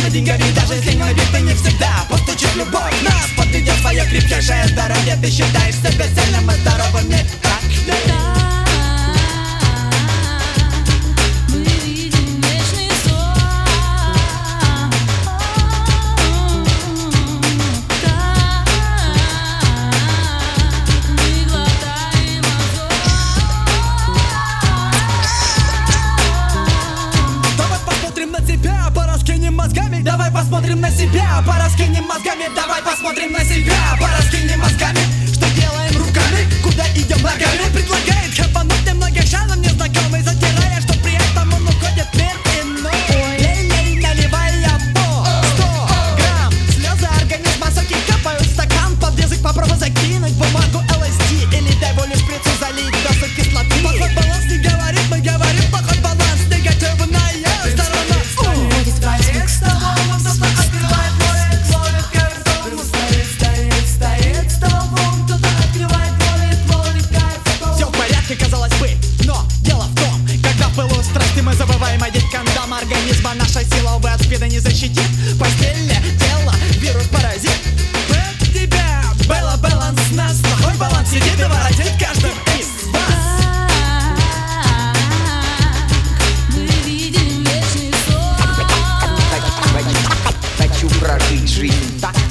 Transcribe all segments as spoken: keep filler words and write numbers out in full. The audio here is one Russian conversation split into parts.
деньгами, даже если не набит, ты не всегда постучит любовь. Нас подведет свое крепчайшее здоровье. Ты считаешь себя цельным и здоровым, не так ли? Давай посмотрим на себя, пораскинем мозгами. Давай посмотрим на себя, пораскинем мозгами. Что делаем руками, куда идем ногами? Предлагает хапануть немного шаном незнакомый, затирая, что при этом он уходит в мир иной. Лей-лей, наливай я по сто грамм. Слезы организма, соки капают в стакан. Под язык попробуй закинуть бумагу эл эс ди. Или дай волю шприцу залить дозу кислоты. Плохой баланс не говорит, мы говорим плохой баланс. Негативная сторона. Казалось бы, но дело в том, когда в пылу страсти мы забываем одеть кондом организма, наша сила, увы, от спида не защитит. Постельное тело, вирус-паразит. Бэт тебя, Белла баланс нас. Плохой баланс сидит и воротит каждым из вас. Мы видим вечный сон. Хочу прожить жизнь так.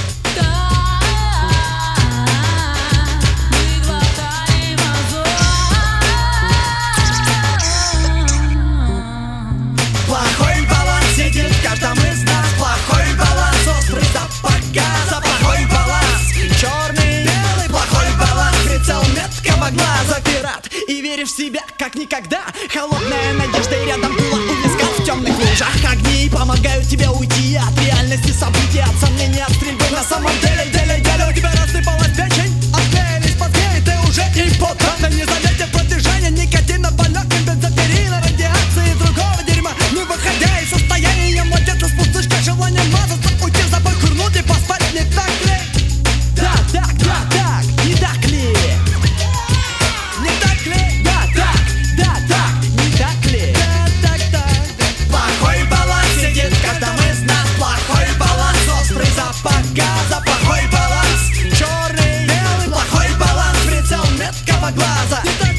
Глаза пират, и веришь в себя как никогда. Холодная надежда и рядом дуло у виска. В темных лужах огни помогают тебе уйти от реальности событий, от сомнений, от стрельбы. На самом деле, деле, деле, у тебя рассыпалась печень, отклеились подвеи, ты уже импотент. Не заметив продвижения никотина по легким, бензопирина, радиации и другого дерьма. Не выходя из состояния младенца с пустышкой, желанием мазаться, уйти в забой, курнуть и поспать, не так ли? Да, так, да, так, не так ли? Газа, плохой баланс, черный, белый, плохой баланс, прицел меткого глаза.